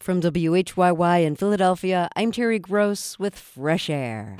From WHYY in Philadelphia, I'm Terry Gross with Fresh Air.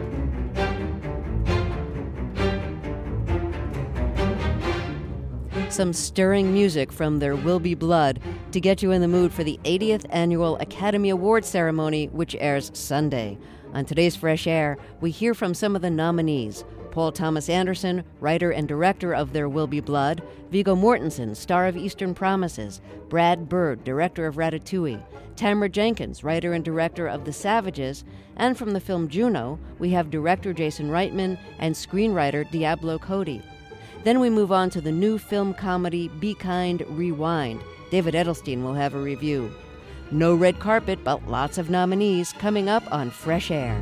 Some stirring music from There Will Be Blood to get you in the mood for the 80th Annual Academy Awards ceremony, which airs Sunday. On today's Fresh Air, we hear from some of the nominees. Paul Thomas Anderson, writer and director of There Will Be Blood, Viggo Mortensen, star of Eastern Promises, Brad Bird, director of Ratatouille, Tamara Jenkins, writer and director of The Savages, and from the film Juno, we have director Jason Reitman and screenwriter Diablo Cody. Then we move on to the new film comedy Be Kind, Rewind. David Edelstein will have a review. No red carpet, but lots of nominees coming up on Fresh Air.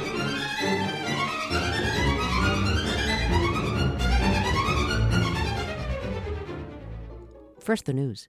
First, the news.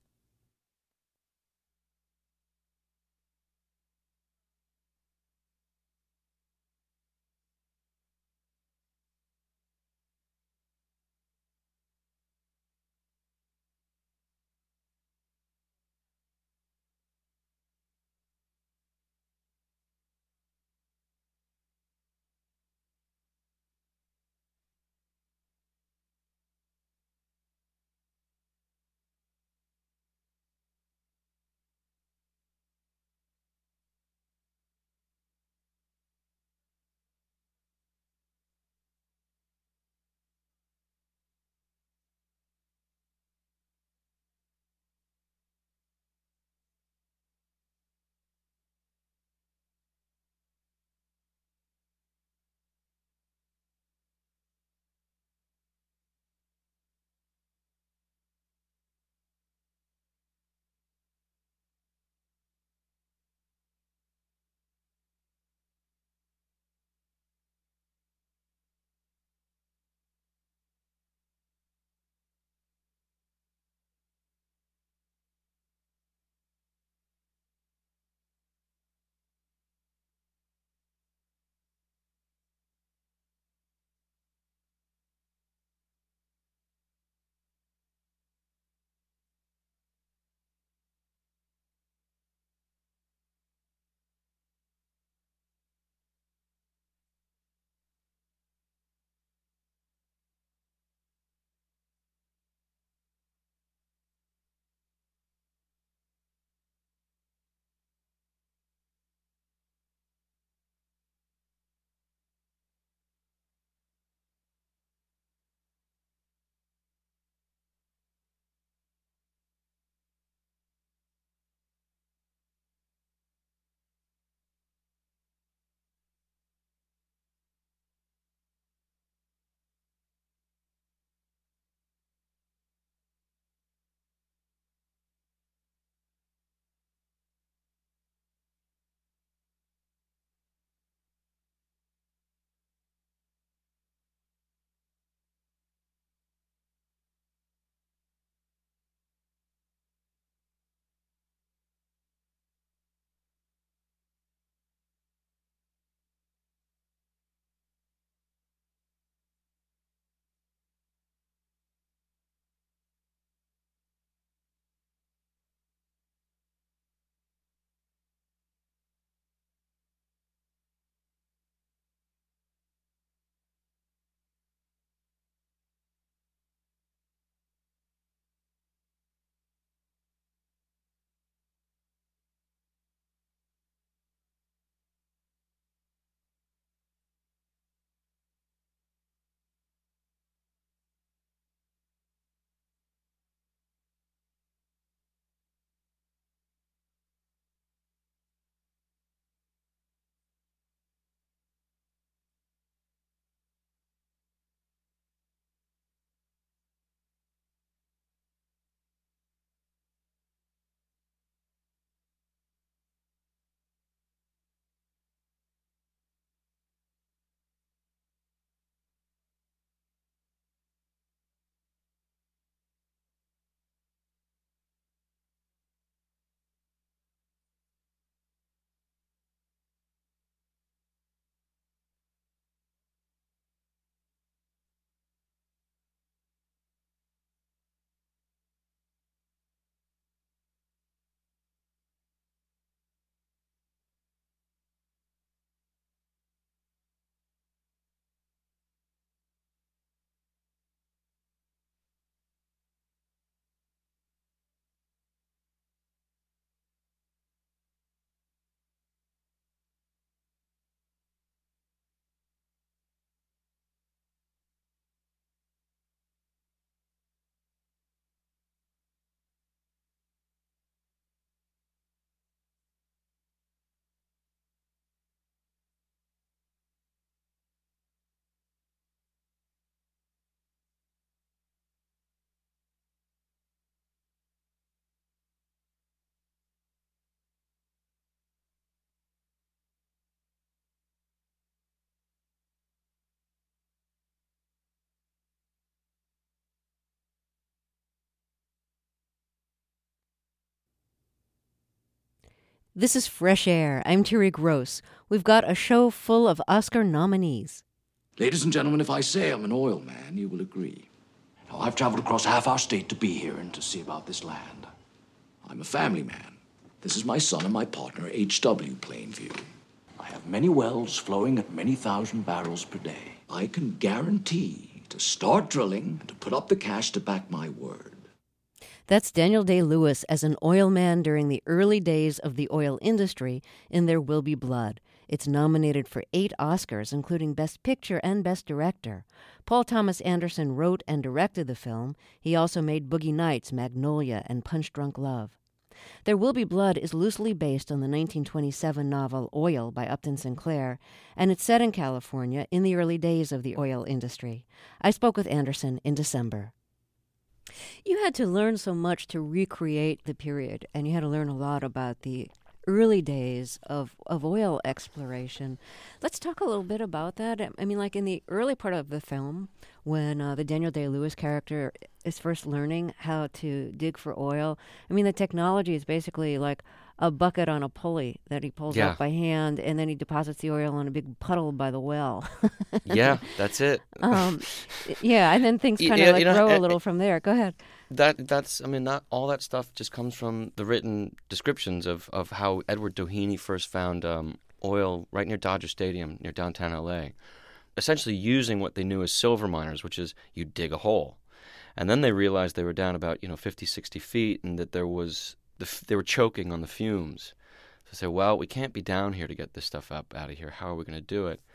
This is Fresh Air. I'm Thierry Gross. We've got a show full of Oscar nominees. Ladies and gentlemen, if I say I'm an oil man, you will agree. Now, I've traveled across half our state to be here and to see about this land. I'm a family man. This is my son and my partner, H.W. Plainview. I have many wells flowing at many thousand barrels per day. I can guarantee to start drilling and to put up the cash to back my word. That's Daniel Day-Lewis as an oil man during the early days of the oil industry in There Will Be Blood. It's nominated for 8 Oscars, including Best Picture and Best Director. Paul Thomas Anderson wrote and directed the film. He also made Boogie Nights, Magnolia, and Punch Drunk Love. There Will Be Blood is loosely based on the 1927 novel Oil by Upton Sinclair, and it's set in California in the early days of the oil industry. I spoke with Anderson in December. You had to learn so much to recreate the period, and you had to learn a lot about the early days of oil exploration. Let's talk a little bit about that. I mean, like in the early part of the film, when the Daniel Day-Lewis character is first learning how to dig for oil, I mean, the technology is basically like a bucket on a pulley that he pulls up by hand, and then he deposits the oil in a big puddle by the well. Yeah, that's it. Yeah, and then things kind of grow a little from there. Go ahead. That's not all that stuff just comes from the written descriptions of how Edward Doheny first found oil right near Dodger Stadium, near downtown L.A., essentially using what they knew as silver miners, which is you dig a hole. And then they realized they were down about 50, 60 feet, and that they were choking on the fumes. So they said, well, we can't be down here to get this stuff out of here. How are we going to do it?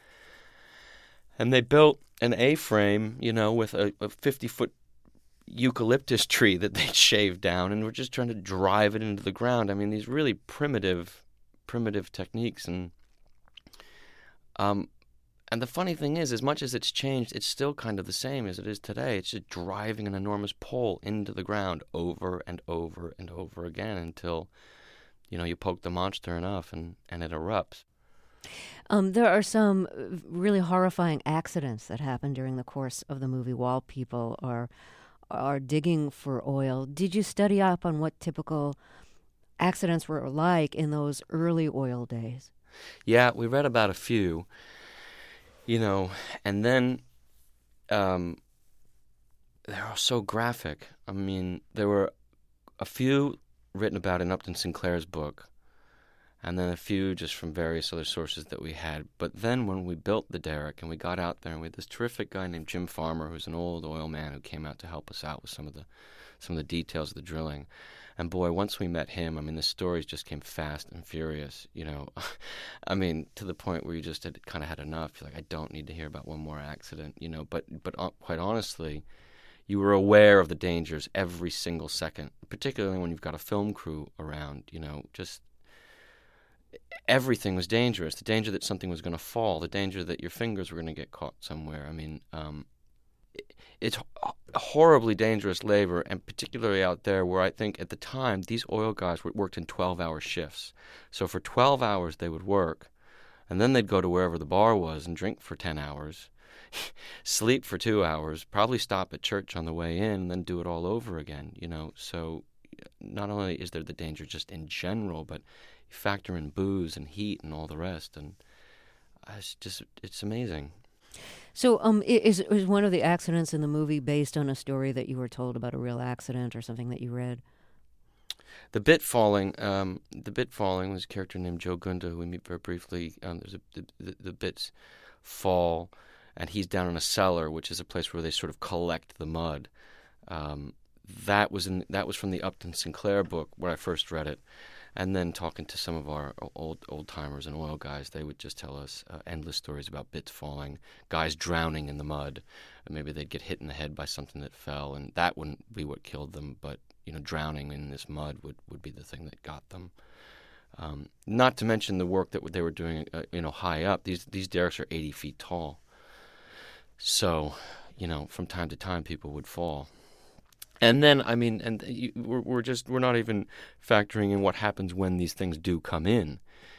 And they built an A-frame, with a 50-foot eucalyptus tree that they'd shaved down, and were just trying to drive it into the ground. I mean, these really primitive techniques. And the funny thing is, as much as it's changed, it's still kind of the same as it is today. It's just driving an enormous pole into the ground over and over and over again until, you poke the monster enough and it erupts. There are some really horrifying accidents that happen during the course of the movie while people are digging for oil. Did you study up on what typical accidents were like in those early oil days? Yeah, we read about a few. And then they're all so graphic. I mean, there were a few written about in Upton Sinclair's book, and then a few just from various other sources that we had. But then when we built the derrick and we got out there, and we had this terrific guy named Jim Farmer, who's an old oil man who came out to help us out with some of the details of the drilling. And boy, once we met him, I mean, the stories just came fast and furious, I mean, to the point where you just had kind of had enough. You're like, I don't need to hear about one more accident, But quite honestly, you were aware of the dangers every single second, particularly when you've got a film crew around, just everything was dangerous. The danger that something was going to fall, the danger that your fingers were going to get caught somewhere. I mean, it's horribly dangerous labor, and particularly out there where I think at the time these oil guys worked in 12-hour shifts. So for 12 hours they would work, and then they'd go to wherever the bar was and drink for 10 hours, sleep for 2 hours, probably stop at church on the way in, and then do it all over again, So not only is there the danger just in general, but you factor in booze and heat and all the rest, and it's amazing. So is one of the accidents in the movie based on a story that you were told about a real accident or something that you read? The bit falling was a character named Joe Gunda, who we meet very briefly. There's the bits fall, and he's down in a cellar, which is a place where they sort of collect the mud. That was from the Upton Sinclair book where I first read it. And then talking to some of our old timers and oil guys, they would just tell us endless stories about bits falling, guys drowning in the mud. Maybe they'd get hit in the head by something that fell, and that wouldn't be what killed them. But drowning in this mud would be the thing that got them. Not to mention the work that they were doing, high up. These derricks are 80 feet tall, so from time to time people would fall. And then, I mean, we're not even factoring in what happens when these things do come in.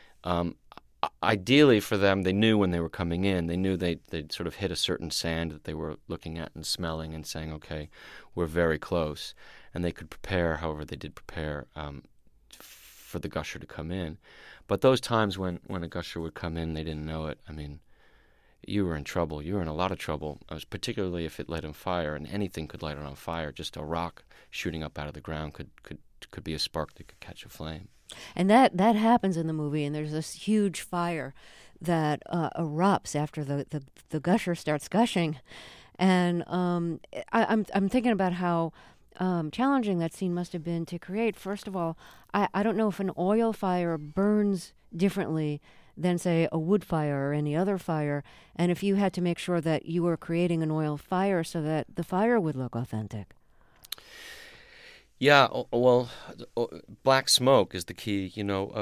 Ideally for them, they knew when they were coming in. They knew they'd sort of hit a certain sand that they were looking at and smelling and saying, okay, we're very close. And they could prepare however they did prepare for the gusher to come in. But those times when a gusher would come in, they didn't know it. I mean, you were in trouble. You were in a lot of trouble, particularly if it lit on fire, and anything could light it on fire. Just a rock shooting up out of the ground could be a spark that could catch a flame. And that happens in the movie, and there's this huge fire that erupts after the gusher starts gushing. And I'm thinking about how challenging that scene must have been to create. First of all, I don't know if an oil fire burns differently than, say, a wood fire or any other fire, and if you had to make sure that you were creating an oil fire so that the fire would look authentic. Yeah, well, black smoke is the key.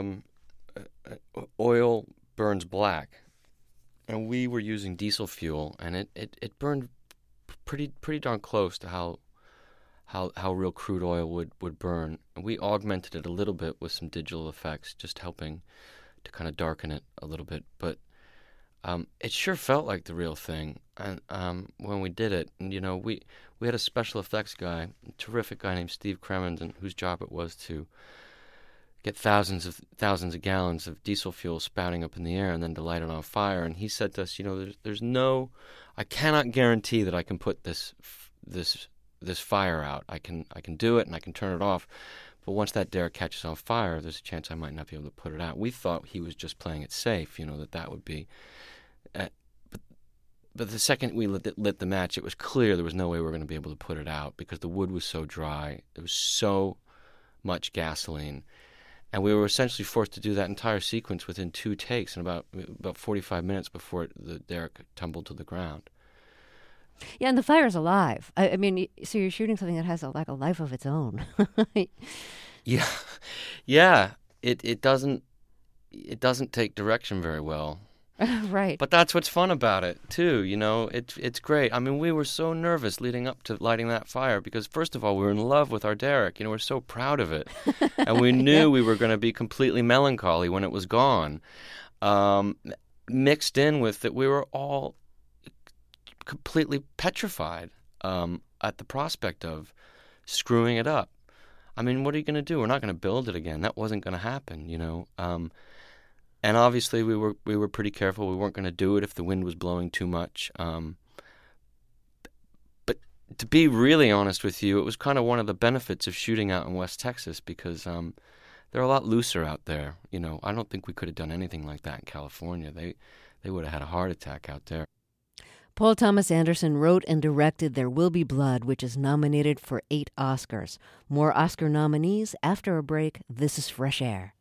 Oil burns black, and we were using diesel fuel, and it burned pretty darn close to how real crude oil would burn. And we augmented it a little bit with some digital effects, just helping to kind of darken it a little bit. But it sure felt like the real thing. And when we did it, and we had a special effects guy, a terrific guy named Steve Cremenden, whose job it was to get thousands of gallons of diesel fuel spouting up in the air and then to light it on fire. And he said to us, I cannot guarantee that I can put this fire out. I can do it and I can turn it off. But once that derrick catches on fire, there's a chance I might not be able to put it out. We thought he was just playing it safe, that would be. But the second we lit the match, it was clear there was no way we were going to be able to put it out because the wood was so dry. There was so much gasoline. And we were essentially forced to do that entire sequence within 2 takes in about 45 minutes before the derrick tumbled to the ground. Yeah, and the fire's alive. I mean, so you're shooting something that has a life of its own. Yeah. It doesn't take direction very well. Right. But that's what's fun about it too. It's great. I mean, we were so nervous leading up to lighting that fire because first of all, we were in love with our derrick. We're so proud of it, and we knew we were going to be completely melancholy when it was gone. Mixed in with that, we were all completely petrified at the prospect of screwing it up. I mean, what are you going to do? We're not going to build it again. That wasn't going to happen, And obviously, we were pretty careful. We weren't going to do it if the wind was blowing too much. But to be really honest with you, it was kind of one of the benefits of shooting out in West Texas because they're a lot looser out there. I don't think we could have done anything like that in California. They would have had a heart attack out there. Paul Thomas Anderson wrote and directed There Will Be Blood, which is nominated for 8 Oscars. More Oscar nominees after a break. This is Fresh Air.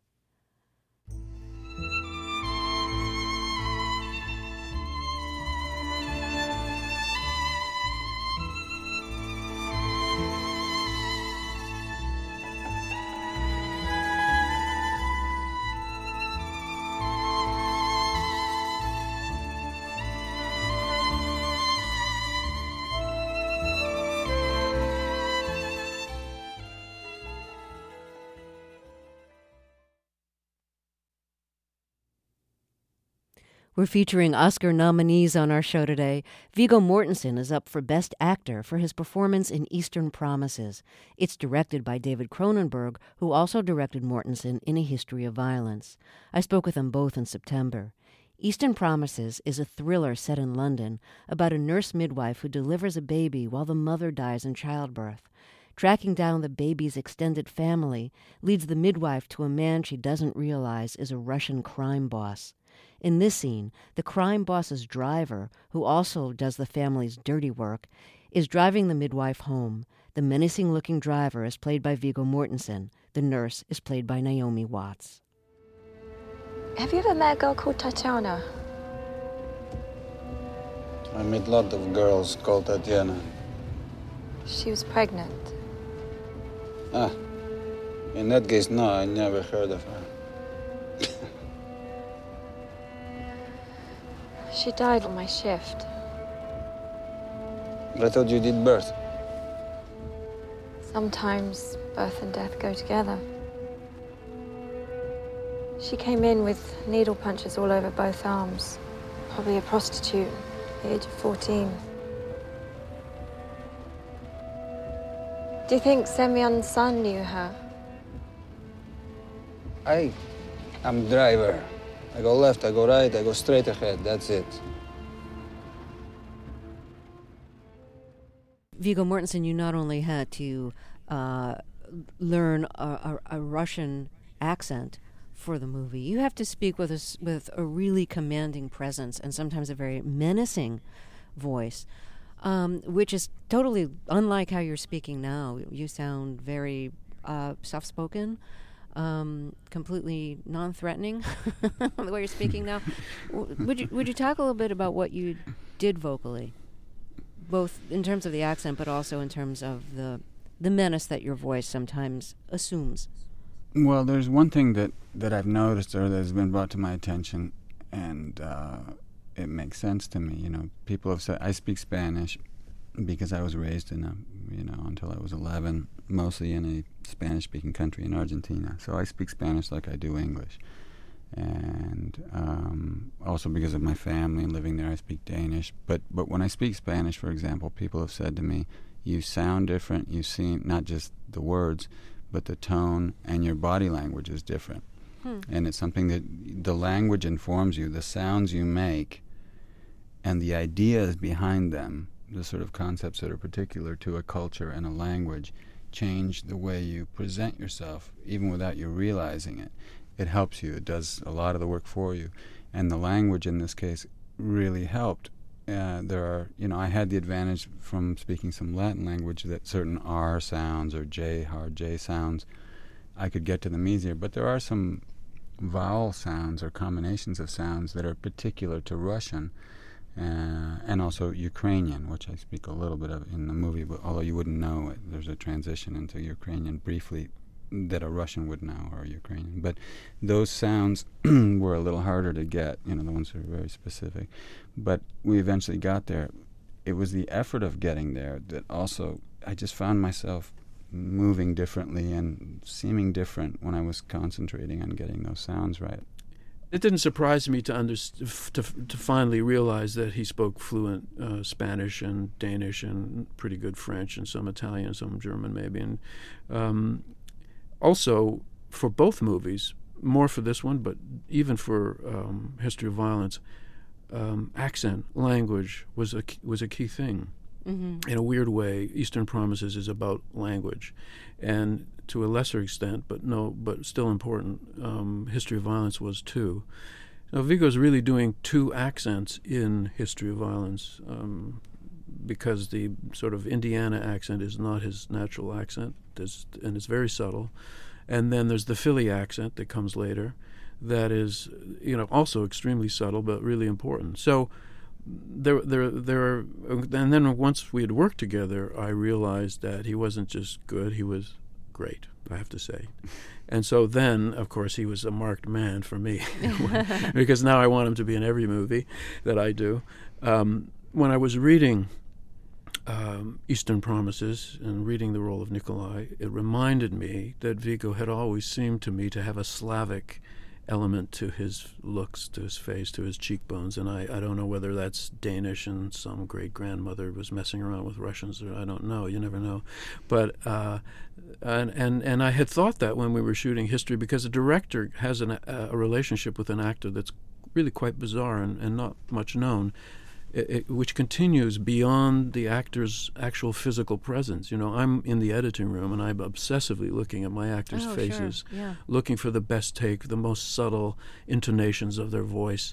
We're featuring Oscar nominees on our show today. Viggo Mortensen is up for Best Actor for his performance in Eastern Promises. It's directed by David Cronenberg, who also directed Mortensen in A History of Violence. I spoke with them both in September. Eastern Promises is a thriller set in London about a nurse midwife who delivers a baby while the mother dies in childbirth. Tracking down the baby's extended family leads the midwife to a man she doesn't realize is a Russian crime boss. In this scene, the crime boss's driver, who also does the family's dirty work, is driving the midwife home. The menacing-looking driver is played by Viggo Mortensen. The nurse is played by Naomi Watts. Have you ever met a girl called Tatiana? I met a lot of girls called Tatiana. She was pregnant. In that case, no, I never heard of her. She died on my shift. But I thought you did birth. Sometimes birth and death go together. She came in with needle punches all over both arms. Probably a prostitute, at the age of 14. Do you think Semyon's son knew her? I'm driver. I go left, I go right, I go straight ahead. That's it. Viggo Mortensen, you not only had to learn a Russian accent for the movie, you have to speak with a really commanding presence and sometimes a very menacing voice, which is totally unlike how you're speaking now. You sound very soft-spoken, completely non-threatening the way you're speaking now. Would you talk a little bit about what you did vocally, both in terms of the accent, but also in terms of the menace that your voice sometimes assumes? Well, there's one thing that I've noticed or that has been brought to my attention, and it makes sense to me. You know, people have said I speak Spanish because I was raised in until I was 11, mostly in a Spanish-speaking country in Argentina. So I speak Spanish like I do English. And also because of my family and living there, I speak Danish. But when I speak Spanish, for example, people have said to me, you sound different, you seem, not just the words, but the tone and your body language is different. And it's something that the language informs you, the sounds you make, and the ideas behind them, the sort of concepts that are particular to a culture and a language, change the way you present yourself, even without you realizing it. It helps you. It does a lot of the work for you. And the language in this case really helped. I had the advantage from speaking some Latin language that certain R sounds or hard J sounds, I could get to them easier. But there are some vowel sounds or combinations of sounds that are particular to Russian and also Ukrainian, which I speak a little bit of in the movie, but although you wouldn't know it, there's a transition into Ukrainian briefly that a Russian would know, or Ukrainian. But those sounds were a little harder to get, the ones that are very specific. But we eventually got there. It was the effort of getting there that also, I just found myself moving differently and seeming different when I was concentrating on getting those sounds right. It didn't surprise me to finally realize that he spoke fluent Spanish and Danish and pretty good French and some Italian, some German maybe. And also, for both movies, more for this one, but even for History of Violence, accent, language was a key thing. Mm-hmm. In a weird way, Eastern Promises is about language, and to a lesser extent, but still important, History of Violence was too. Now, Viggo's really doing two accents in History of Violence, because the sort of Indiana accent is not his natural accent, and it's very subtle. And then there's the Philly accent that comes later, that is, also extremely subtle but really important. So there are, and then once we had worked together, I realized that he wasn't just good; he was great, I have to say. And so then, of course, he was a marked man for me, because now I want him to be in every movie that I do. When I was reading Eastern Promises and reading the role of Nikolai, it reminded me that Viggo had always seemed to me to have a Slavic element to his looks, to his face, to his cheekbones, and I don't know whether that's Danish and some great-grandmother was messing around with Russians, or I don't know, you never know. But and I had thought that when we were shooting History, because a director has a relationship with an actor that's really quite bizarre and not much known, which continues beyond the actor's actual physical presence. I'm in the editing room and I'm obsessively looking at my actors' faces, sure. Yeah. Looking for the best take, the most subtle intonations of their voice.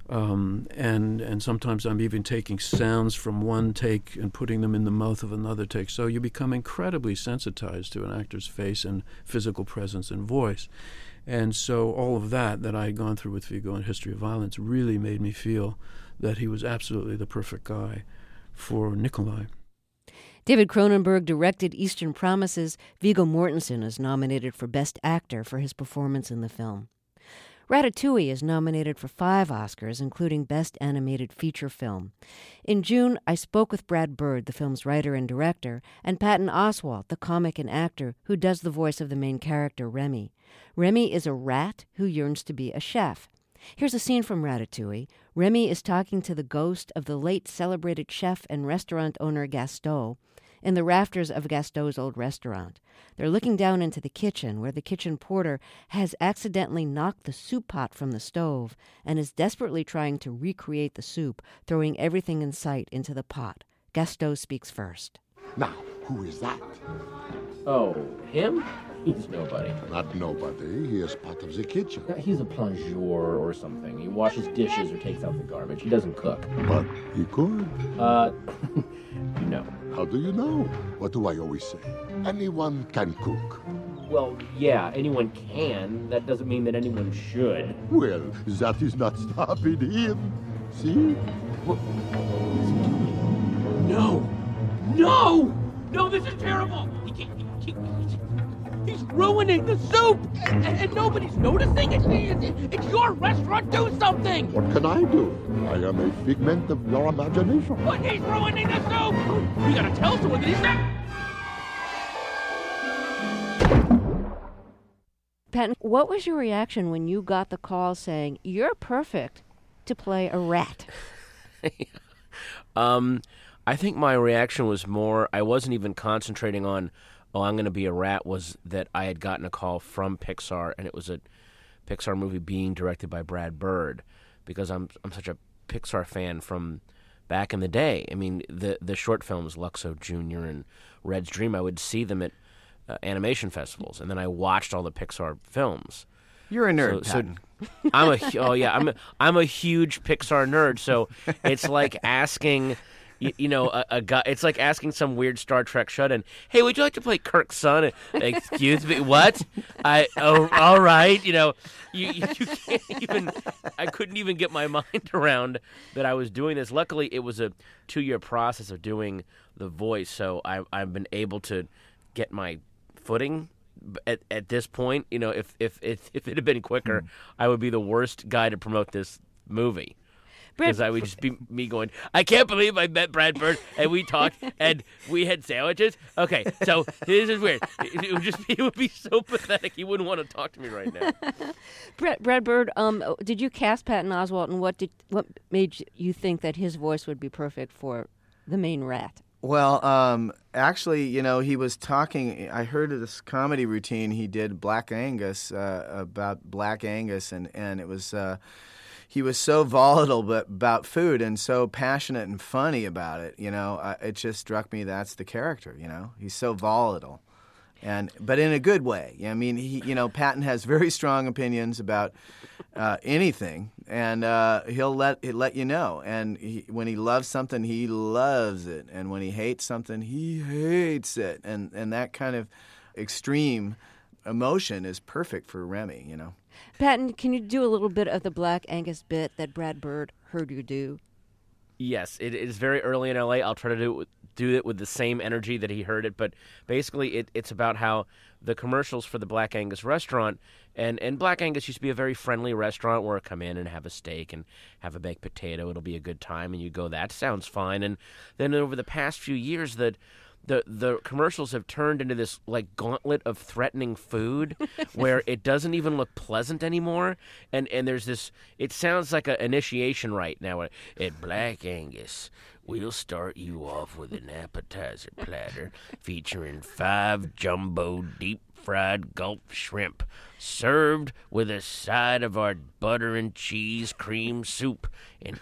And sometimes I'm even taking sounds from one take and putting them in the mouth of another take. So you become incredibly sensitized to an actor's face and physical presence and voice. And so all of that I had gone through with Viggo in History of Violence really made me feel that he was absolutely the perfect guy for Nikolai. David Cronenberg directed Eastern Promises. Viggo Mortensen is nominated for Best Actor for his performance in the film. Ratatouille is nominated for 5 Oscars, including Best Animated Feature Film. In June, I spoke with Brad Bird, the film's writer and director, and Patton Oswalt, the comic and actor who does the voice of the main character, Remy. Remy is a rat who yearns to be a chef. Here's a scene from Ratatouille. Remy is talking to the ghost of the late celebrated chef and restaurant owner Gaston, in the rafters of Gaston's old restaurant. They're looking down into the kitchen, where the kitchen porter has accidentally knocked the soup pot from the stove and is desperately trying to recreate the soup, throwing everything in sight into the pot. Gaston speaks first. Now, who is that? Oh, him? He's nobody. Not nobody. He is part of the kitchen. He's a plongeur or something. He washes dishes or takes out the garbage. He doesn't cook. But he could. No. How do you know? What do I always say? Anyone can cook. Well, yeah, anyone can. That doesn't mean that anyone should. Well, that is not stopping him. See? What is he doing? No! No! No, this is terrible! He's ruining the soup! And nobody's noticing? It's your restaurant! Do something! What can I do? I am a figment of your imagination. But he's ruining the soup! We gotta tell someone that he's not... Patton, what was your reaction when you got the call saying, you're perfect to play a rat? I think my reaction was more, I wasn't even concentrating on, I'm going to be a rat, was that I had gotten a call from Pixar, and it was a Pixar movie being directed by Brad Bird, because I'm such a Pixar fan from back in the day. I mean, the short films, Luxo Jr. and Red's Dream, I would see them at animation festivals, and then I watched all the Pixar films. You're a nerd, Patton. I'm a huge Pixar nerd, so it's like asking... a guy. It's like asking some weird Star Trek shut-in. Hey, would you like to play Kirk's son? Excuse me, what? All right. You can't even. I couldn't even get my mind around that I was doing this. Luckily, it was a 2-year process of doing the voice, so I've been able to get my footing. At this point, if it had been quicker, I would be the worst guy to promote this movie. Because I would just be me going, I can't believe I met Brad Bird, and we talked, and we had sandwiches. Okay, so this is weird. It would be so pathetic. He wouldn't want to talk to me right now. Brad Bird, did you cast Patton Oswalt, and what made you think that his voice would be perfect for the main rat? Well, actually, he was talking. I heard of this comedy routine he did, Black Angus, about Black Angus, and it was. He was so volatile about food and so passionate and funny about it. It just struck me that's the character. He's so volatile, but in a good way. I mean, Patton has very strong opinions about anything, and he'll let you know. And when he loves something, he loves it, and when he hates something, he hates it. And that kind of extreme emotion is perfect for Remy. Patton, can you do a little bit of the Black Angus bit that Brad Bird heard you do? Yes, it is very early in L.A. I'll try to do it with the same energy that he heard it, but basically it's about how the commercials for the Black Angus restaurant, and Black Angus used to be a very friendly restaurant where I come in and have a steak and have a baked potato. It'll be a good time, and you go, that sounds fine. And then over the past few years, the commercials have turned into this like gauntlet of threatening food where it doesn't even look pleasant anymore. And there's this, it sounds like an initiation rite now. At Black Angus, we'll start you off with an appetizer platter featuring 5 jumbo deep-fried gulp shrimp served with a side of our butter and cheese cream soup and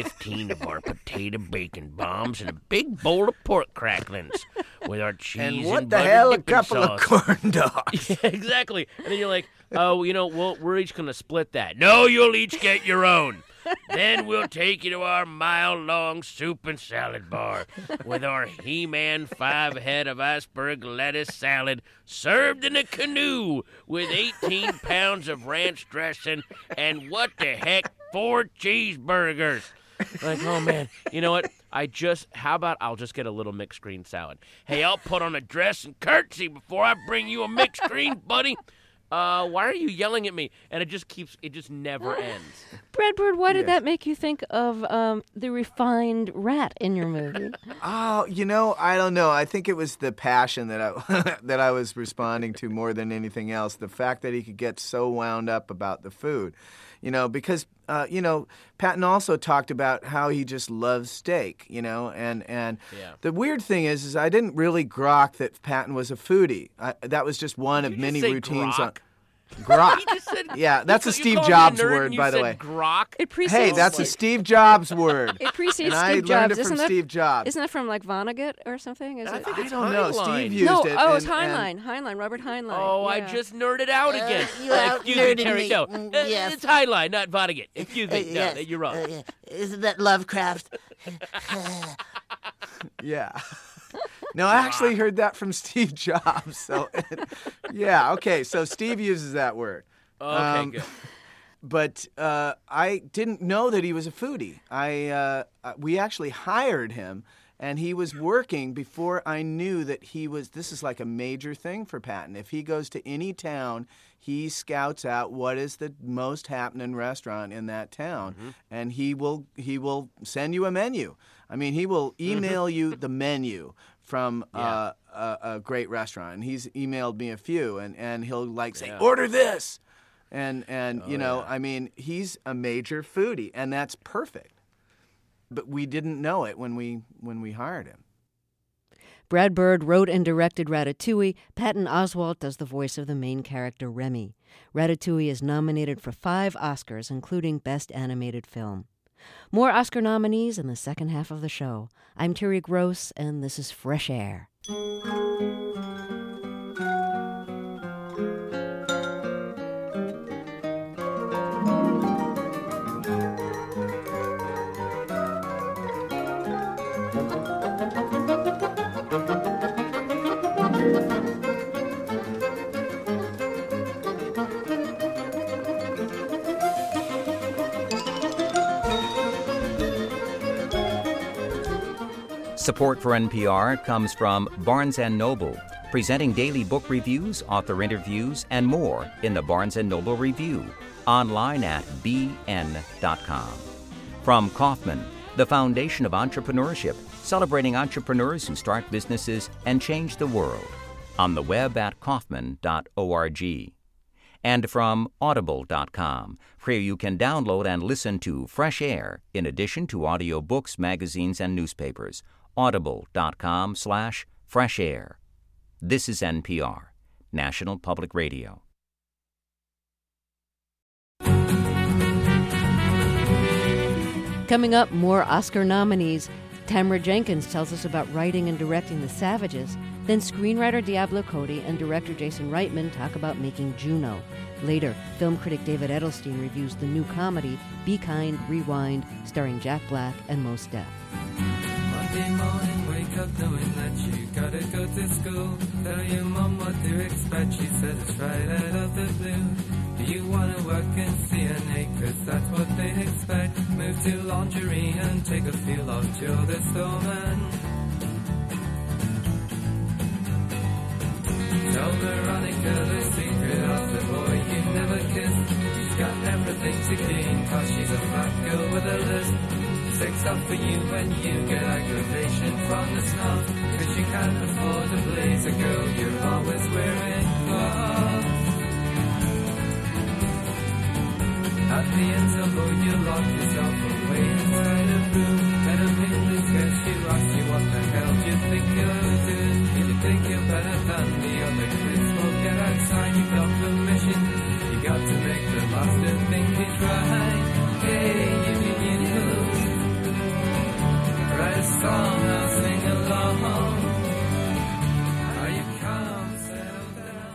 15 of our potato bacon bombs and a big bowl of pork cracklings with our cheese and what the butter hell, a dipping couple sauce. of corn dogs. Yeah, exactly. And then you're like, oh, we're each going to split that. No, you'll each get your own. Then we'll take you to our mile-long soup and salad bar with our He-Man 5 head of iceberg lettuce salad served in a canoe with 18 pounds of ranch dressing and what the heck, 4 cheeseburgers. Like, oh, man, you know what? How about I'll just get a little mixed green salad. Hey, I'll put on a dress and curtsy before I bring you a mixed green, buddy. Why are you yelling at me? And it just never ends. Brad Bird, why did that make you think of the refined rat in your movie? Oh, I don't know. I think it was the passion that I was responding to more than anything else. The fact that he could get so wound up about the food, because Patton also talked about how he just loves steak, and the weird thing is I didn't really grok that Patton was a foodie. That was just one of many routines. Grok. He just said, That's a Steve Jobs word, by the way. Grok. It precedes. Hey, that's a Steve Jobs word. It precedes and Steve Jobs. I learned it from Steve Jobs. Isn't that from like Vonnegut or something? I don't know. Steve used no, it. Oh, it's Heinlein. Heinlein. Robert Heinlein. Oh, yeah. I just nerded out again. You Excuse me, out-nerded Terry. me. No, Yes. it's Heinlein, not Vonnegut. Excuse me. Yes. No, you're wrong. Isn't that Lovecraft? Yeah. No, I actually heard that from Steve Jobs. So, okay. So Steve uses that word. Okay, good. But I didn't know that he was a foodie. We actually hired him, and he was working before I knew that he was. This is like a major thing for Patton. If he goes to any town, he scouts out what is the most happening restaurant in that town, and he will send you a menu. I mean, he will email you the menu from a great restaurant, and he's emailed me a few, and he'll say, order this. And I mean, he's a major foodie, and that's perfect. But we didn't know it when we hired him. Brad Bird wrote and directed Ratatouille. Patton Oswalt does the voice of the main character, Remy. Ratatouille is nominated for 5 Oscars, including Best Animated Film. More Oscar nominees in the second half of the show. I'm Terry Gross, and this is Fresh Air. Support for NPR comes from Barnes & Noble, presenting daily book reviews, author interviews, and more in the Barnes & Noble Review, online at bn.com. From Kauffman, the foundation of entrepreneurship, celebrating entrepreneurs who start businesses and change the world, on the web at kauffman.org. And from Audible.com, where you can download and listen to Fresh Air in addition to audiobooks, magazines, and newspapers. Audible.com/Fresh Air. This is NPR, National Public Radio. Coming up, more Oscar nominees. Tamara Jenkins tells us about writing and directing The Savages. Then screenwriter Diablo Cody and director Jason Reitman talk about making Juno. Later, film critic David Edelstein reviews the new comedy Be Kind, Rewind, starring Jack Black and Mos Def. Monday morning, wake up knowing that you gotta go to school. Tell your mom what to expect, she says it's right out of the blue. Do you wanna work in CNA, cause that's what they expect. Move to lingerie and take a feel of Joe the Storeman. Tell Veronica the secret of the boy you never kissed. She's got everything to gain, cause she's a fat girl with a list. Sticks up for you when you get aggravation from the snuff, cause you can't afford a blazer, girl, you're always wearing gloves. At the interval you lock yourself away inside a room. Better English gets you ask you what the hell you think you're doing. If you think you're better than the other kids, well get outside, you got permission. You got to make the master think he's right. Hey, you write a song, I'll sing along. How you come, settle down,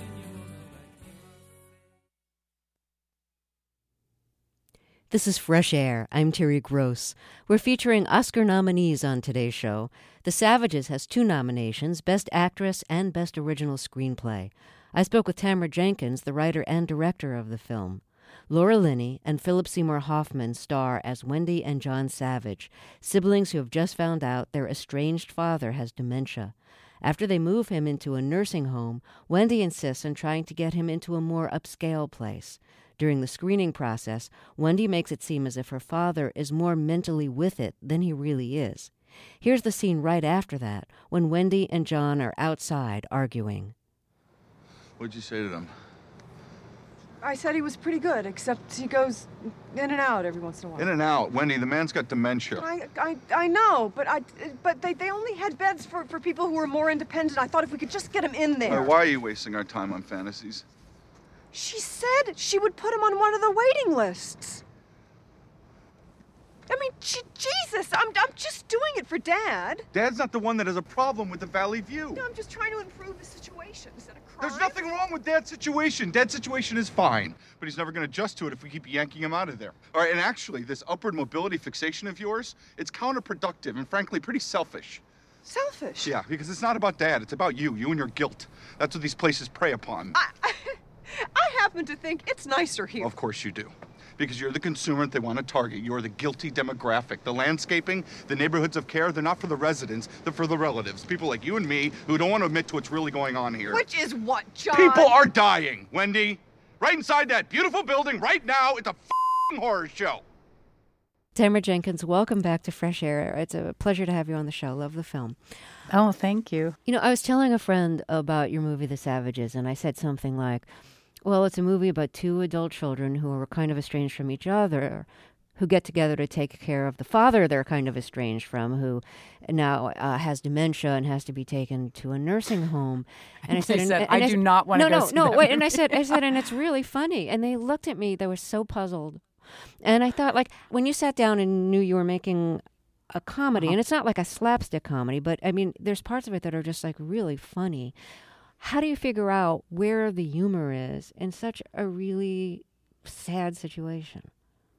This is Fresh Air. I'm Terry Gross. We're featuring Oscar nominees on today's show. The Savages has 2 nominations, Best Actress and Best Original Screenplay. I spoke with Tamara Jenkins, the writer and director of the film. Laura Linney and Philip Seymour Hoffman star as Wendy and John Savage, siblings who have just found out their estranged father has dementia. After they move him into a nursing home, Wendy insists on trying to get him into a more upscale place. During the screening process, Wendy makes it seem as if her father is more mentally with it than he really is. Here's the scene right after that, when Wendy and John are outside arguing. What'd you say to them? I said he was pretty good, except he goes in and out every once in a while. In and out. Wendy, the man's got dementia. I know, but they only had beds for people who were more independent. I thought if we could just get him in there. Why are you wasting our time on fantasies? She said she would put him on one of the waiting lists. I mean, Jesus, I'm just doing it for Dad. Dad's not the one that has a problem with the Valley View. No, I'm just trying to improve his situation. Is that a crime? There's nothing wrong with Dad's situation. Dad's situation is fine, but he's never going to adjust to it if we keep yanking him out of there. All right, and actually, this upward mobility fixation of yours, it's counterproductive and frankly pretty selfish. Selfish? Yeah, because it's not about Dad. It's about you and your guilt. That's what these places prey upon. I happen to think it's nicer here. Of course you do. Because you're the consumer that they want to target. You're the guilty demographic. The landscaping, the neighborhoods of care, they're not for the residents, they're for the relatives. People like you and me who don't want to admit to what's really going on here. Which is what, John? People are dying, Wendy. Right inside that beautiful building right now, it's a f***ing horror show. Tamara Jenkins, welcome back to Fresh Air. It's a pleasure to have you on the show. Love the film. Oh, thank you. You know, I was telling a friend about your movie, The Savages, and I said something like, well, it's a movie about two adult children who are kind of estranged from each other, who get together to take care of the father they're kind of estranged from, who now has dementia and has to be taken to a nursing home. And I said, I do not want to go see that wait. And I said, and it's really funny. And they looked at me. They were so puzzled. And I thought, like, when you sat down and knew you were making a comedy, and it's not like a slapstick comedy, but, I mean, there's parts of it that are just, like, really funny. How do you figure out where the humor is in such a really sad situation?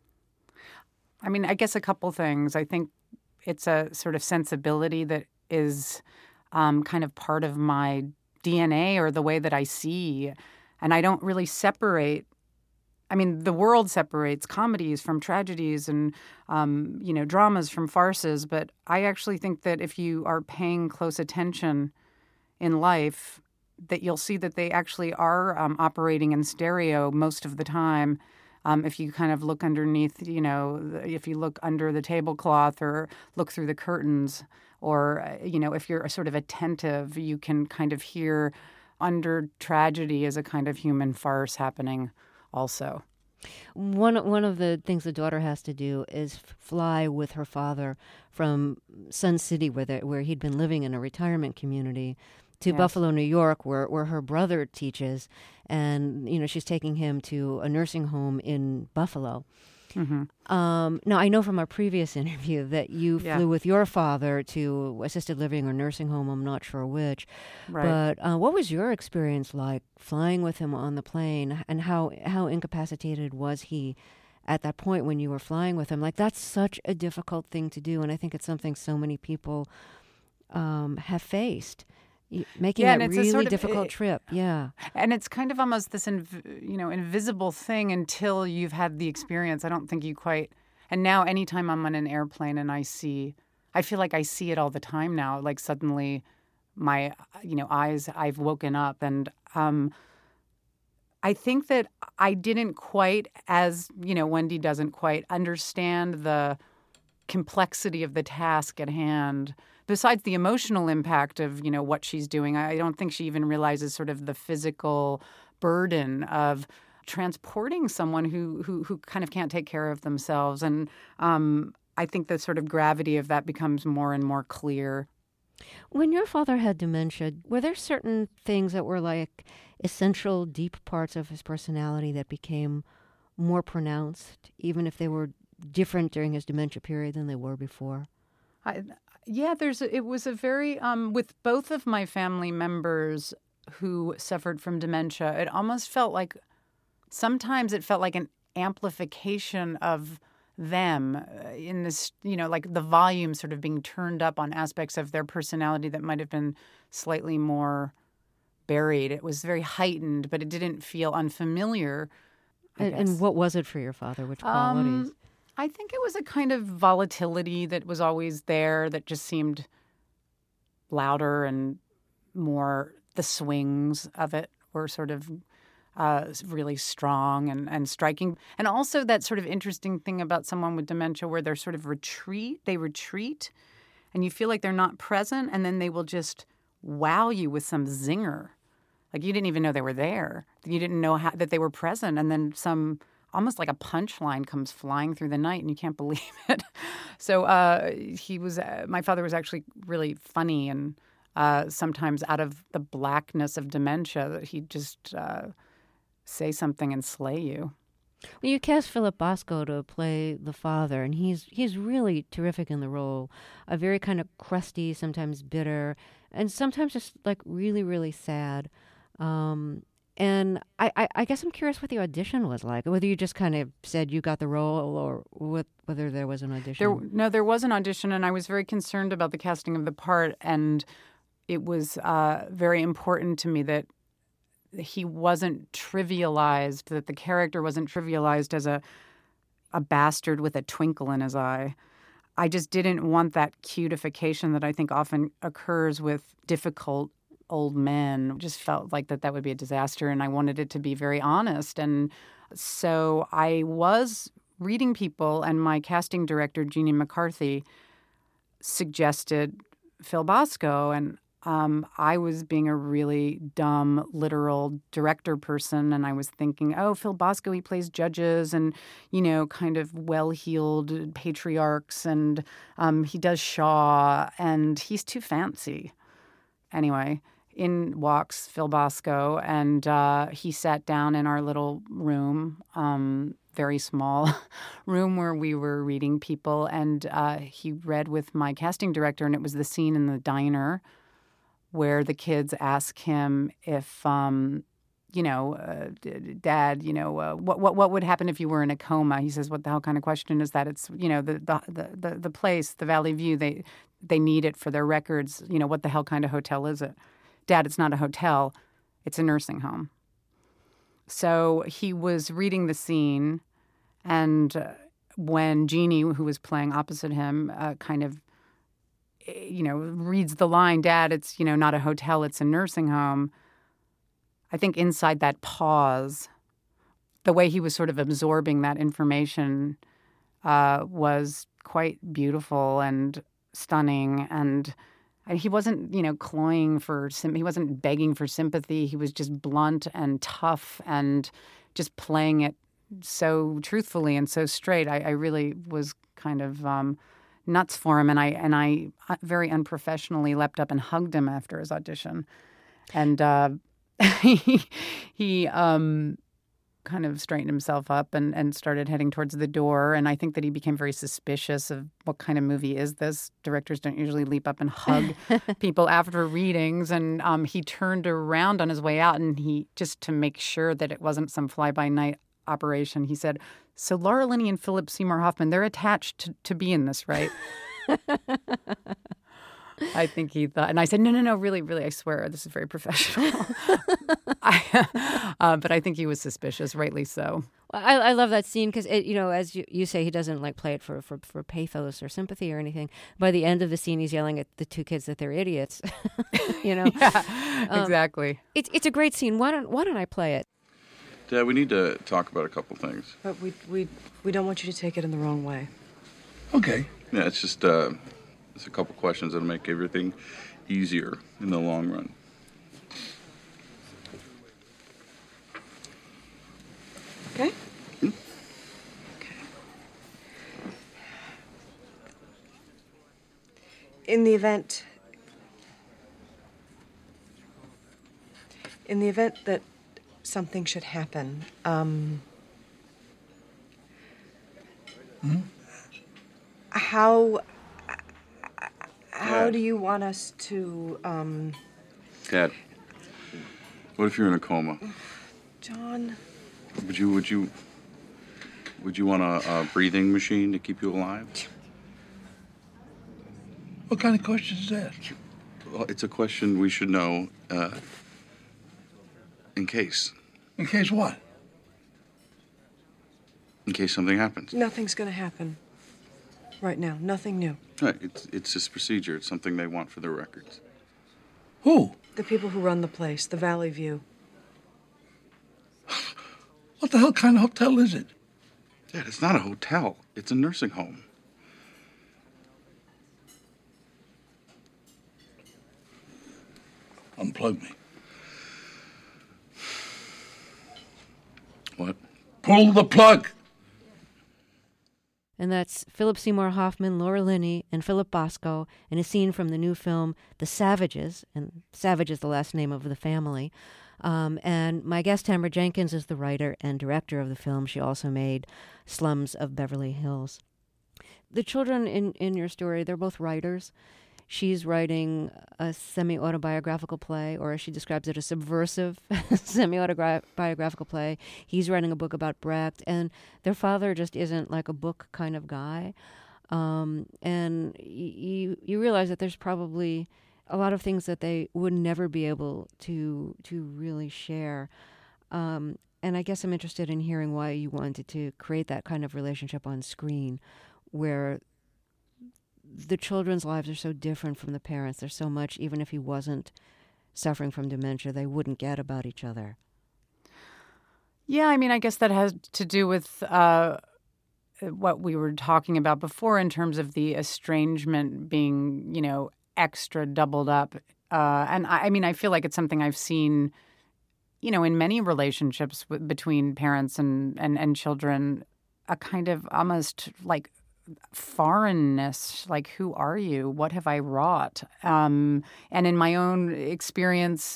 I mean, I guess a couple things. I think it's a sort of sensibility that is kind of part of my DNA or the way that I see. And I don't really separate. I mean, the world separates comedies from tragedies and, dramas from farces. But I actually think that if you are paying close attention in life, that you'll see that they actually are operating in stereo most of the time. If you kind of look underneath, if you look under the tablecloth or look through the curtains, or, if you're sort of attentive, you can kind of hear under tragedy is a kind of human farce happening also. One of the things the daughter has to do is fly with her father from Sun City, where he'd been living in a retirement community, to Buffalo, New York, where her brother teaches. And, she's taking him to a nursing home in Buffalo. Mm-hmm. Now, I know from our previous interview that you flew with your father to assisted living or nursing home, I'm not sure which. Right. But what was your experience like flying with him on the plane, and how incapacitated was he at that point when you were flying with him? Like, that's such a difficult thing to do, and I think it's something so many people have faced. Making that really difficult trip, And it's kind of almost this, invisible thing until you've had the experience. I don't think you quite. And now, anytime I'm on an airplane and I feel like I see it all the time now. Like suddenly, my eyes, I've woken up, and I think that I didn't quite, as Wendy doesn't quite understand the complexity of the task at hand. Besides the emotional impact of, what she's doing, I don't think she even realizes sort of the physical burden of transporting someone who kind of can't take care of themselves. And I think the sort of gravity of that becomes more and more clear. When your father had dementia, were there certain things that were like essential, deep parts of his personality that became more pronounced, even if they were different during his dementia period than they were before? It was a very, with both of my family members who suffered from dementia, it almost felt like, sometimes it felt like an amplification of them in this, like the volume sort of being turned up on aspects of their personality that might have been slightly more buried. It was very heightened, but it didn't feel unfamiliar. And what was it for your father? Which qualities? I think it was a kind of volatility that was always there that just seemed louder and more, the swings of it were sort of really strong and striking. And also that sort of interesting thing about someone with dementia where they're sort of they retreat and you feel like they're not present, and then they will just wow you with some zinger. Like, you didn't even know they were there. You didn't know that they were present. And then almost like a punchline comes flying through the night, and you can't believe it. So my father was actually really funny, and sometimes out of the blackness of dementia, he'd just say something and slay you. Well, you cast Philip Bosco to play the father, and he's really terrific in the role. A very kind of crusty, sometimes bitter, and sometimes just like really, really sad. And I guess I'm curious what the audition was like. Whether you just kind of said you got the role, or whether there was an audition. There was an audition, and I was very concerned about the casting of the part. And it was very important to me that he wasn't trivialized, that the character wasn't trivialized as a bastard with a twinkle in his eye. I just didn't want that cutification that I think often occurs with difficult old men. Just felt like that would be a disaster, and I wanted it to be very honest. And so I was reading people, and my casting director, Jeannie McCarthy, suggested Phil Bosco, and I was being a really dumb, literal director person, and I was thinking, oh, Phil Bosco, he plays judges and, kind of well-heeled patriarchs, and he does Shaw, and he's too fancy. Anyway, in walks Phil Bosco, and he sat down in our little room, very small room where we were reading people, and he read with my casting director, and it was the scene in the diner where the kids ask him if, Dad, what would happen if you were in a coma? He says, what the hell kind of question is that? It's, the place, the Valley View, they need it for their records. What the hell kind of hotel is it? Dad, it's not a hotel. It's a nursing home. So he was reading the scene, and when Jeannie, who was playing opposite him, kind of reads the line, Dad, it's, not a hotel, it's a nursing home. I think inside that pause, the way he was sort of absorbing that information was quite beautiful and stunning. And he wasn't, cloying he wasn't begging for sympathy. He was just blunt and tough and just playing it so truthfully and so straight. I really was kind of nuts for him, and I very unprofessionally leapt up and hugged him after his audition, and he kind of straightened himself up and started heading towards the door. And I think that he became very suspicious of what kind of movie is this. Directors don't usually leap up and hug people after readings, and he turned around on his way out, and he, just to make sure that it wasn't some fly-by-night operation, he said, so Laura Linney and Philip Seymour Hoffman, they're attached to be in this, right? I think he thought, and I said, no, really, I swear, this is very professional. But I think he was suspicious, rightly so. Well, I love that scene because, as you say, he doesn't play it for pathos or sympathy or anything. By the end of the scene, he's yelling at the two kids that they're idiots. Yeah, exactly. It's a great scene. Why don't I play it? Dad, we need to talk about a couple things. But we don't want you to take it in the wrong way. Okay. Yeah, it's just it's a couple questions that'll make everything easier in the long run. Okay? Okay. In the event that something should happen, how do you want us to, Dad, what if you're in a coma? John? Would you want a breathing machine to keep you alive? What kind of question is that? Well, it's a question we should know in case. In case what? In case something happens. Nothing's going to happen right now. Nothing new. Right. It's this procedure. It's something they want for their records. Who? The people who run the place, the Valley View. What the hell kind of hotel is it? Dad, it's not a hotel. It's a nursing home. Unplug me. What? Pull the plug. And that's Philip Seymour Hoffman, Laura Linney, and Philip Bosco in a scene from the new film The Savages, and Savage is the last name of the family. And my guest, Tamara Jenkins, is the writer and director of the film. She also made Slums of Beverly Hills. The children in your story, they're both writers. She's writing a semi-autobiographical play, or as she describes it, a subversive semi-autobiographical play. He's writing a book about Brecht, and their father just isn't like a book kind of guy. And you realize that there's probably a lot of things that they would never be able to really share. And I guess I'm interested in hearing why you wanted to create that kind of relationship on screen, where the children's lives are so different from the parents. There's so much, even if he wasn't suffering from dementia, they wouldn't get about each other. Yeah, I mean, I guess that has to do with what we were talking about before in terms of the estrangement being, extra doubled up. And I mean, I feel like it's something I've seen, in many relationships between parents and children, a kind of almost like foreignness, like, who are you? What have I wrought? And in my own experience,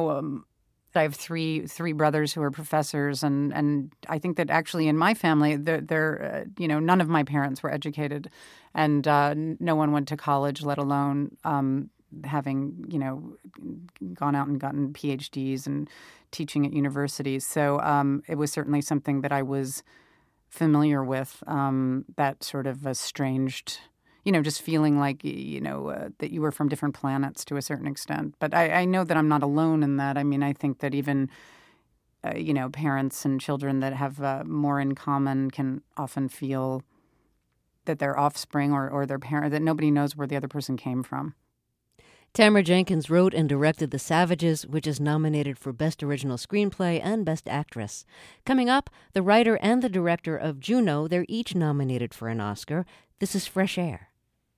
I have three brothers who are professors, and I think that actually in my family, they're none of my parents were educated, and no one went to college, let alone having gone out and gotten PhDs and teaching at universities. So it was certainly something that I was familiar with, that sort of estranged, just feeling like, that you were from different planets to a certain extent. But I know that I'm not alone in that. I mean, I think that even, parents and children that have more in common can often feel that their offspring or their parent, that nobody knows where the other person came from. Tamara Jenkins wrote and directed The Savages, which is nominated for Best Original Screenplay and Best Actress. Coming up, the writer and the director of Juno, they're each nominated for an Oscar. This is Fresh Air.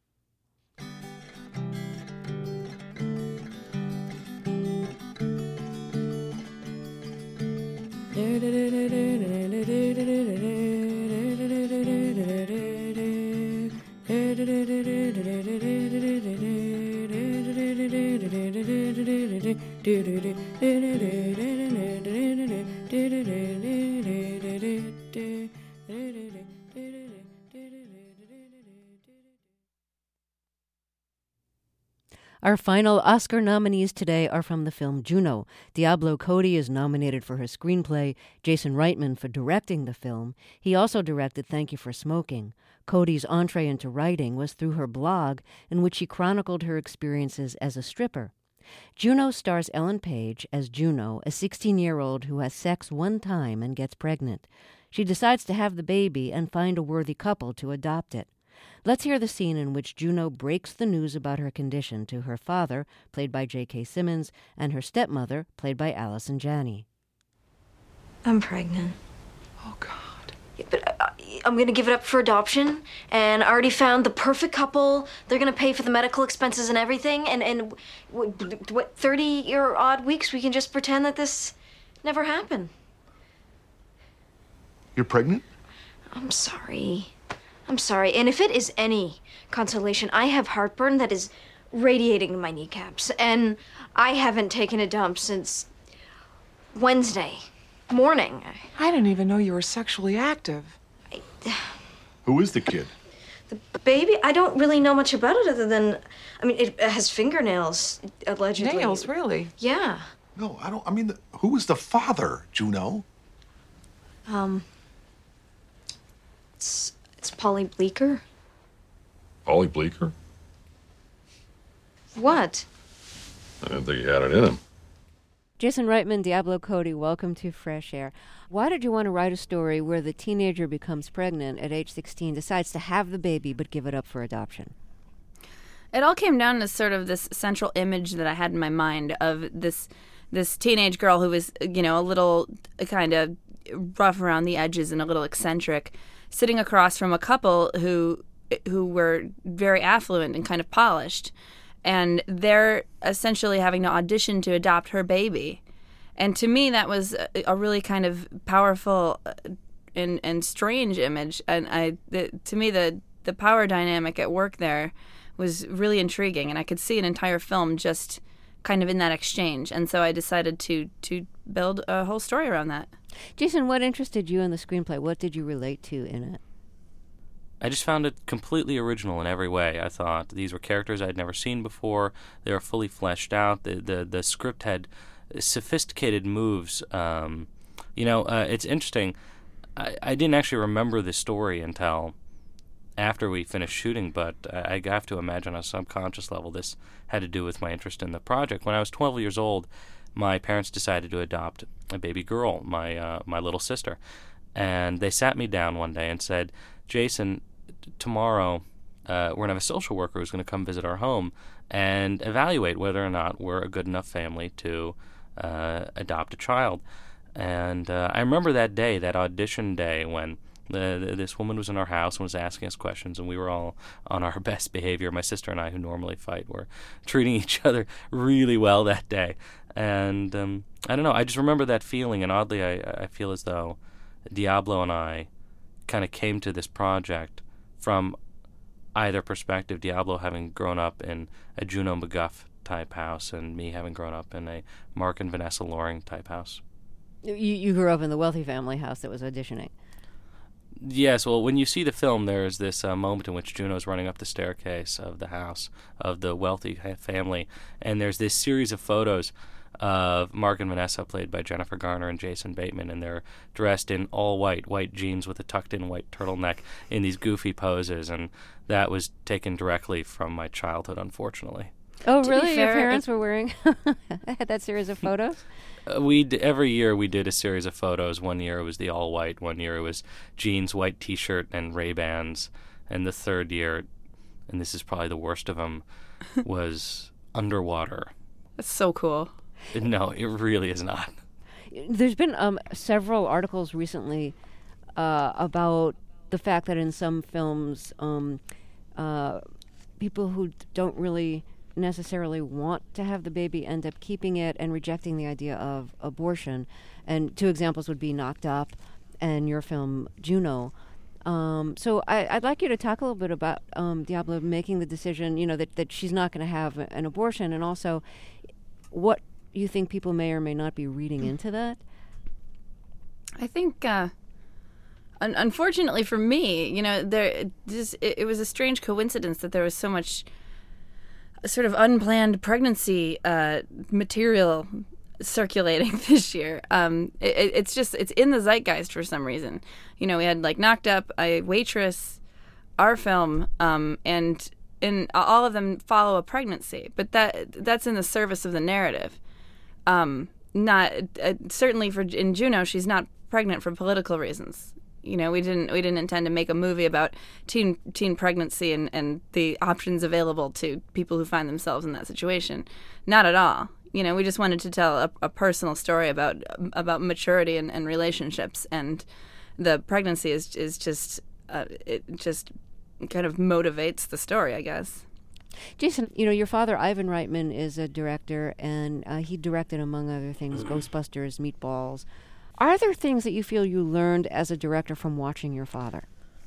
Our final Oscar nominees today are from the film Juno. Diablo Cody is nominated for her screenplay, Jason Reitman for directing the film. He also directed Thank You for Smoking. Cody's entree into writing was through her blog, in which she chronicled her experiences as a stripper. Juno stars Ellen Page as Juno, a 16-year-old who has sex one time and gets pregnant. She decides to have the baby and find a worthy couple to adopt it. Let's hear the scene in which Juno breaks the news about her condition to her father, played by J.K. Simmons, and her stepmother, played by Allison Janney. I'm pregnant. Oh, God. Yeah, but I'm going to give it up for adoption, and I already found the perfect couple. They're going to pay for the medical expenses and everything, and what, 30-odd weeks, we can just pretend that this never happened. You're pregnant? I'm sorry. And if it is any consolation, I have heartburn that is radiating in my kneecaps, and I haven't taken a dump since Wednesday morning. I didn't even know you were sexually active. Who is the kid? The baby? I don't really know much about it other than, it has fingernails, allegedly. Nails, really? Yeah. No, I don't. I mean, who is the father, Juno? It's Polly Bleecker. Polly Bleecker? What? I didn't think he had it in him. Jason Reitman, Diablo Cody, welcome to Fresh Air. Why did you want to write a story where the teenager becomes pregnant at age 16, decides to have the baby but give it up for adoption? It all came down to sort of this central image that I had in my mind of this teenage girl who was, a little kind of rough around the edges and a little eccentric, sitting across from a couple who were very affluent and kind of polished, and they're essentially having to audition to adopt her baby. And to me, that was a really kind of powerful and strange image. And to me, the power dynamic at work there was really intriguing, and I could see an entire film just kind of in that exchange. And so I decided to build a whole story around that. Jason, what interested you in the screenplay? What did you relate to in it? I just found it completely original in every way. I thought these were characters I'd never seen before. They were fully fleshed out. The script had sophisticated moves. It's interesting. I didn't actually remember the story until after we finished shooting, but I have to imagine on a subconscious level this had to do with my interest in the project. When I was 12 years old, my parents decided to adopt a baby girl, my little sister. And they sat me down one day and said, Jason, tomorrow we're going to have a social worker who's going to come visit our home and evaluate whether or not we're a good enough family to adopt a child. And I remember that day, that audition day, when this woman was in our house and was asking us questions, and we were all on our best behavior. My sister and I, who normally fight, were treating each other really well that day. And I don't know, I just remember that feeling, and oddly I feel as though Diablo and I kind of came to this project from either perspective, Diablo having grown up in a Juno McGuff type house, and me having grown up in a Mark and Vanessa Loring type house. You grew up in the wealthy family house that was auditioning. Yes, well, when you see the film, there's this moment in which Juno's running up the staircase of the house of the wealthy family, and there's this series of photos of Mark and Vanessa, played by Jennifer Garner and Jason Bateman, and they're dressed in all white jeans with a tucked-in white turtleneck in these goofy poses, and that was taken directly from my childhood, unfortunately. Oh, really? Your parents were wearing had that series of photos? Every year we did a series of photos. One year it was the all white. One year it was jeans, white T-shirt, and Ray-Bans. And the third year, and this is probably the worst of them, was underwater. That's so cool. No, it really is not. There's been several articles recently about the fact that in some films, people who don't really necessarily want to have the baby end up keeping it and rejecting the idea of abortion. And two examples would be Knocked Up and your film Juno. So I'd like you to talk a little bit about Diablo making the decision, that she's not going to have an abortion, and also what you think people may or may not be reading into that. I think, unfortunately for me, it was a strange coincidence that there was so much sort of unplanned pregnancy material circulating this year. It's in the zeitgeist for some reason. We had like Knocked Up, Waitress, our film, and all of them follow a pregnancy, but that's in the service of the narrative. Not certainly in Juno, she's not pregnant for political reasons. We didn't intend to make a movie about teen pregnancy and the options available to people who find themselves in that situation. Not at all. We just wanted to tell a personal story about maturity and relationships, and the pregnancy is just it just kind of motivates the story, I guess. Jason, your father, Ivan Reitman, is a director, and he directed, among other things, Ghostbusters, Meatballs. Are there things that you feel you learned as a director from watching your father?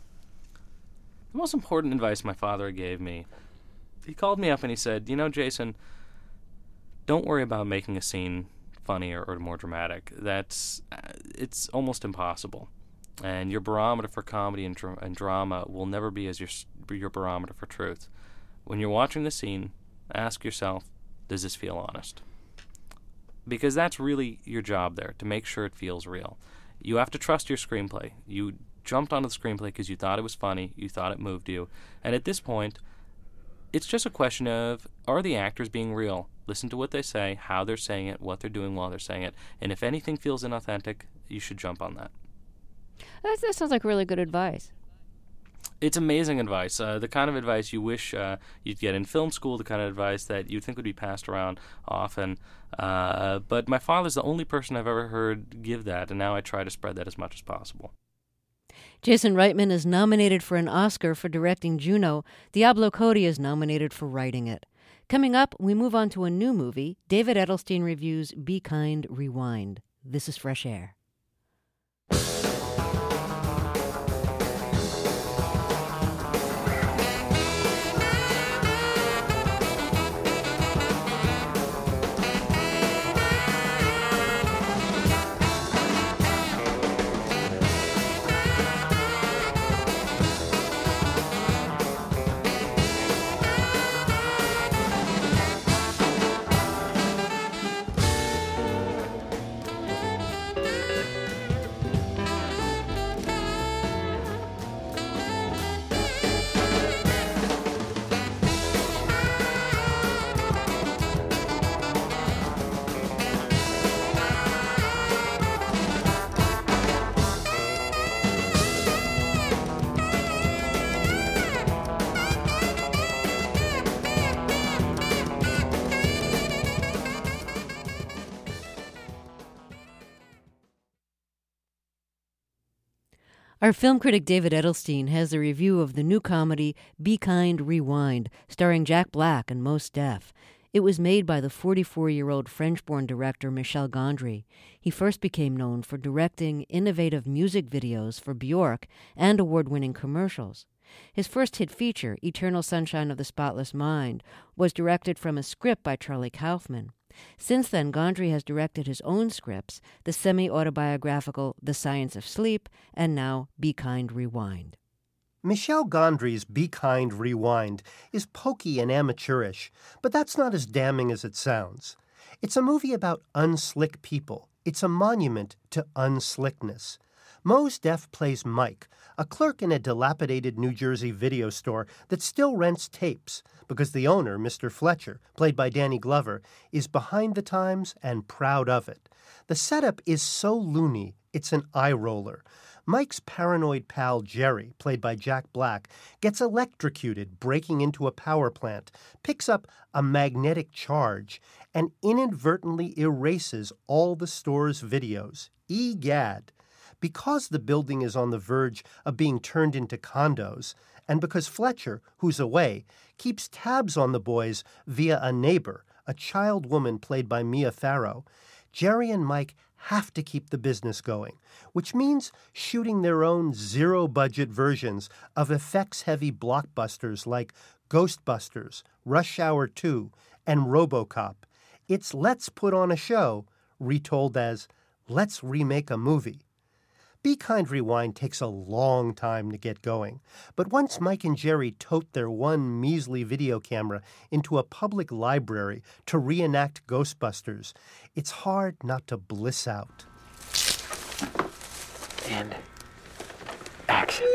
The most important advice my father gave me, he called me up and he said, Jason, don't worry about making a scene funnier or more dramatic. It's almost impossible. And your barometer for comedy and drama will never be as your barometer for truth. When you're watching the scene, ask yourself, does this feel honest? Because that's really your job there, to make sure it feels real. You have to trust your screenplay. You jumped onto the screenplay because you thought it was funny, you thought it moved you, and at this point, it's just a question of, are the actors being real? Listen to what they say, how they're saying it, what they're doing while they're saying it, and if anything feels inauthentic, you should jump on that. That sounds like really good advice. It's amazing advice, the kind of advice you wish you'd get in film school, the kind of advice that you'd think would be passed around often. But my father's the only person I've ever heard give that, and now I try to spread that as much as possible. Jason Reitman is nominated for an Oscar for directing Juno. Diablo Cody is nominated for writing it. Coming up, we move on to a new movie. David Edelstein reviews Be Kind, Rewind. This is Fresh Air. Our film critic David Edelstein has a review of the new comedy Be Kind, Rewind, starring Jack Black and Mos Def. It was made by the 44-year-old French-born director Michel Gondry. He first became known for directing innovative music videos for Bjork and award-winning commercials. His first hit feature, Eternal Sunshine of the Spotless Mind, was directed from a script by Charlie Kaufman. Since then, Gondry has directed his own scripts, the semi-autobiographical The Science of Sleep, and now Be Kind, Rewind. Michel Gondry's Be Kind, Rewind is pokey and amateurish, but that's not as damning as it sounds. It's a movie about unslick people. It's a monument to unslickness. Mos Def plays Mike, a clerk in a dilapidated New Jersey video store that still rents tapes because the owner, Mr. Fletcher, played by Danny Glover, is behind the times and proud of it. The setup is so loony, it's an eye roller. Mike's paranoid pal Jerry, played by Jack Black, gets electrocuted breaking into a power plant, picks up a magnetic charge, and inadvertently erases all the store's videos. Egad! Because the building is on the verge of being turned into condos, and because Fletcher, who's away, keeps tabs on the boys via a neighbor, a child woman played by Mia Farrow, Jerry and Mike have to keep the business going, which means shooting their own zero-budget versions of effects-heavy blockbusters like Ghostbusters, Rush Hour 2, and RoboCop. It's let's put on a show, retold as let's remake a movie. Be Kind, Rewind takes a long time to get going, but once Mike and Jerry tote their one measly video camera into a public library to reenact Ghostbusters, it's hard not to bliss out. And action.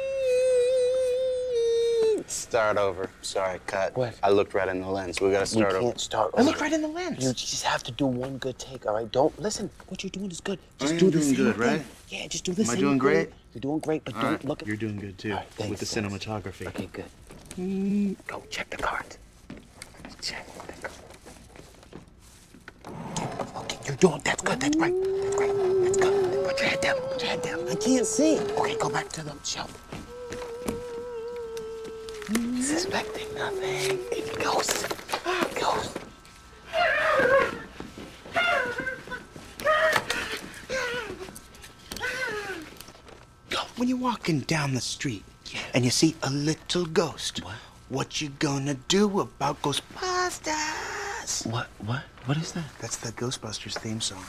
Start over. Sorry, cut. What? I looked right in the lens. We gotta start over. We can't start I over. looked right in the lens. You just have to do one good take, all right? Don't listen. What you're doing is good. Just I do am the doing same good, thing. right? Yeah, just do the Am I same doing thing. great? You're doing great, but All don't right. look at... You're doing good, too. All right, thanks, with the thanks. cinematography. Okay, good. Go check the cards. Check the cards. Okay, you're doing... That's good. That's right. That's great. That's good. Put your head down. Put your head down. I can't see. Okay, go back to the shelf. Suspecting nothing. It's ghosts. Ghosts. When you're walking down the street and you see a little ghost, what you gonna do about Ghostbusters? What is that? That's the Ghostbusters theme song.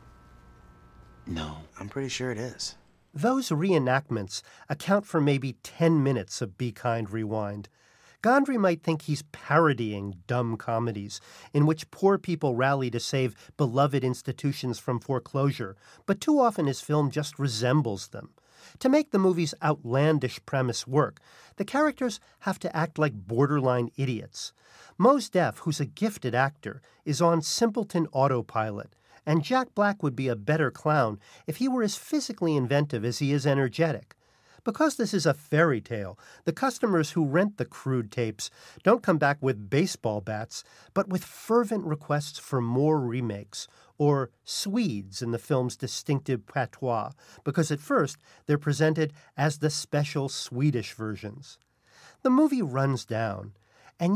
No. I'm pretty sure it is. Those reenactments account for maybe 10 minutes of Be Kind, Rewind. Gondry might think he's parodying dumb comedies in which poor people rally to save beloved institutions from foreclosure, but too often his film just resembles them. To make the movie's outlandish premise work, the characters have to act like borderline idiots. Mos Def, who's a gifted actor, is on simpleton autopilot, and Jack Black would be a better clown if he were as physically inventive as he is energetic. Because this is a fairy tale, the customers who rent the crude tapes don't come back with baseball bats, but with fervent requests for more remakes, or Swedes in the film's distinctive patois, because at first they're presented as the special Swedish versions. The movie runs down, and yet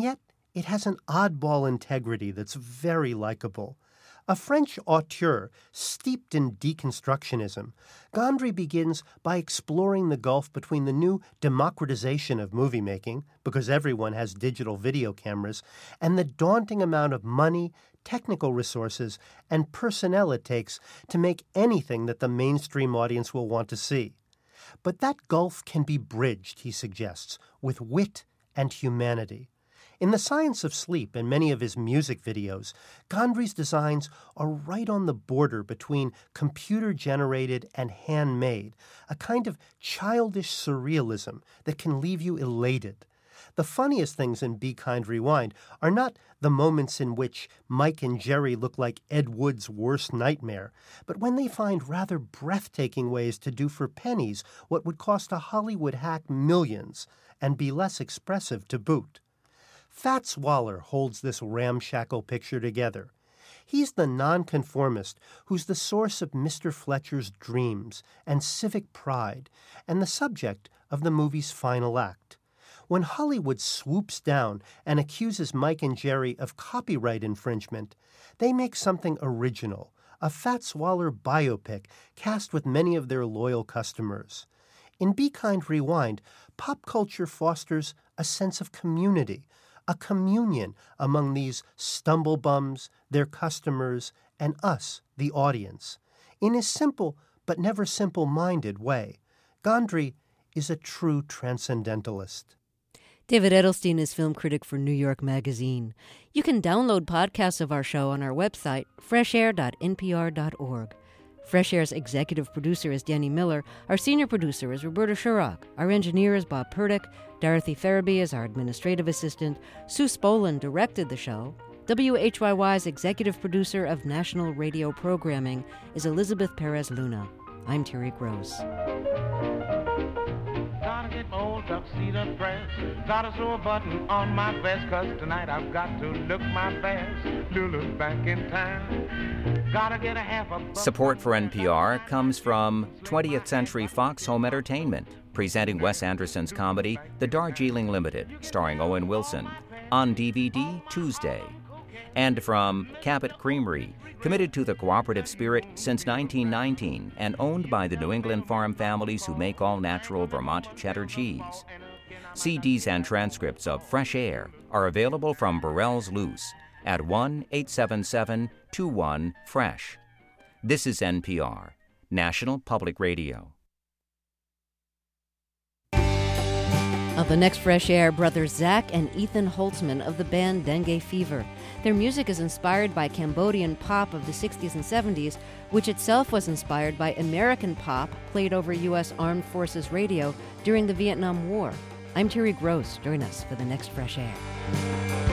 It has an oddball integrity that's very likable. A French auteur steeped in deconstructionism, Gondry begins by exploring the gulf between the new democratization of movie making, because everyone has digital video cameras, and the daunting amount of money, technical resources, and personnel it takes to make anything that the mainstream audience will want to see. But that gulf can be bridged, he suggests, with wit and humanity. In The Science of Sleep and many of his music videos, Gondry's designs are right on the border between computer-generated and handmade, a kind of childish surrealism that can leave you elated. The funniest things in Be Kind, Rewind are not the moments in which Mike and Jerry look like Ed Wood's worst nightmare, but when they find rather breathtaking ways to do for pennies what would cost a Hollywood hack millions and be less expressive to boot. Fats Waller holds this ramshackle picture together. He's the nonconformist who's the source of Mr. Fletcher's dreams and civic pride and the subject of the movie's final act. When Hollywood swoops down and accuses Mike and Jerry of copyright infringement, they make something original, a Fats Waller biopic cast with many of their loyal customers. In Be Kind, Rewind, pop culture fosters a sense of community, a communion among these stumblebums, their customers, and us, the audience. In his simple but never simple-minded way, Gondry is a true transcendentalist. David Edelstein is film critic for New York Magazine. You can download podcasts of our show on our website, freshair.npr.org. Fresh Air's executive producer is Danny Miller. Our senior producer is Roberta Shurrock. Our engineer is Bob Purdick. Dorothy Farabee is our administrative assistant. Sue Spolin directed the show. WHYY's executive producer of national radio programming is Elizabeth Perez Luna. I'm Terry Gross. Gotta get my old tuxedo dress. Gotta sew a button on my vest, 'cause tonight I've got to look my best. Lulu's back in town. Gotta get a half a... Support for NPR comes from 20th Century Fox Home Entertainment, presenting Wes Anderson's comedy The Darjeeling Limited, starring Owen Wilson, on DVD Tuesday. And from Cabot Creamery, committed to the cooperative spirit since 1919 and owned by the New England farm families who make all-natural Vermont cheddar cheese. CDs and transcripts of Fresh Air are available from Burrell's Loose at 1-877-21-FRESH. This is NPR, National Public Radio. On the next Fresh Air, brothers Zach and Ethan Holtzman of the band Dengue Fever. Their music is inspired by Cambodian pop of the 60s and 70s, which itself was inspired by American pop played over U.S. Armed Forces radio during the Vietnam War. I'm Terry Gross. Join us for the next Fresh Air.